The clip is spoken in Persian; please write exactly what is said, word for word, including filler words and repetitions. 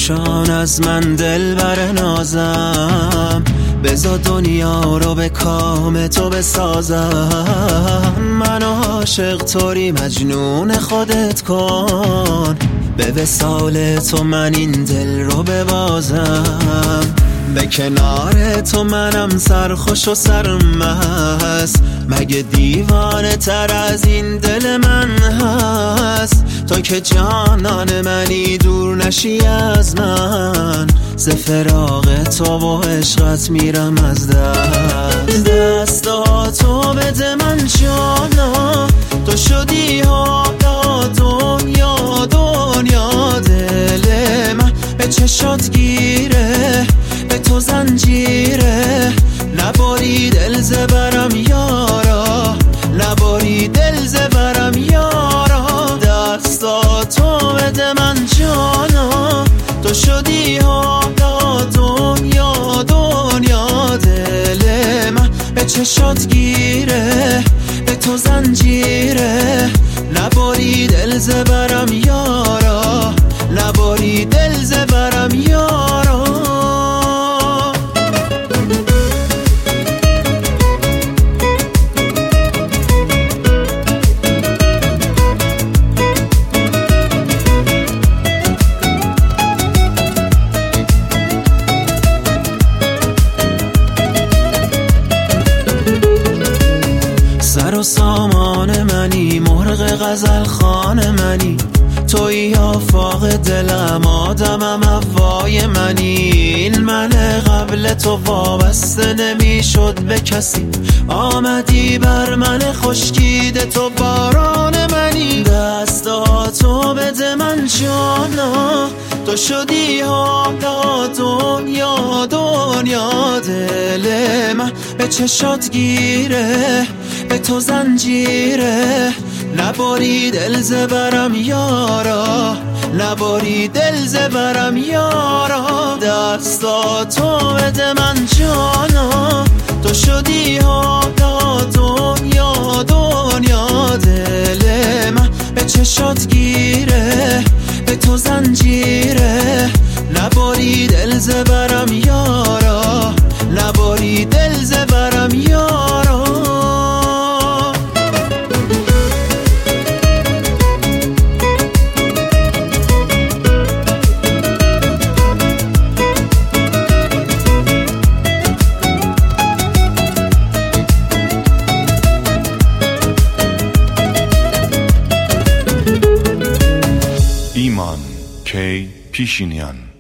بپوشان از من دل بر نازم، بذار دنیا رو به کام تو بسازم. منو عاشق طوری مجنون خودت کن، به وصال تو من این دل رو ببازم. به کنار تو منم سرخوش و سرمست، مگه دیوانه تر از این دل من هست؟ تو که جانان منی دور نشی از من، ز فراق تو و عشقت میرم از دست. دستاتو بده من جانا، تو شدی حالا دنیا دنیا. دل من به چشات گیره، به تو زنجیره، نباری دل زبرم یارا، نباری دل زبرم یارا. دستاتو بده من جانا، تو شدی حالا دنیا دنیا. دل من به چشات گیره، به تو زنجیره، نباری دل زبرم یارا، نباری دل زبرم یارا. سر و سامان منی، مرغ غزل خان منی، توی آفاق دلم، آدمم هوای منی. این من قبل تو وابسته نمیشد به کسی، آمدی بر من خشکیده تو باران منی. دستاتو بده من جانا، تو شدی حالا دنیا دنیا. دل من به چشات گیره، به تو زنجیره، نباری دل زبرم یارا، نباری دل زبرم یارا. دستاتو بده من جانا، تو شدی حالا دنیا دنیا. دل من به چشات گیره، به تو زنجیره، نباری دل زبرم یارا، نباری دل زبرم یارا. ایمان کی پیشینیان.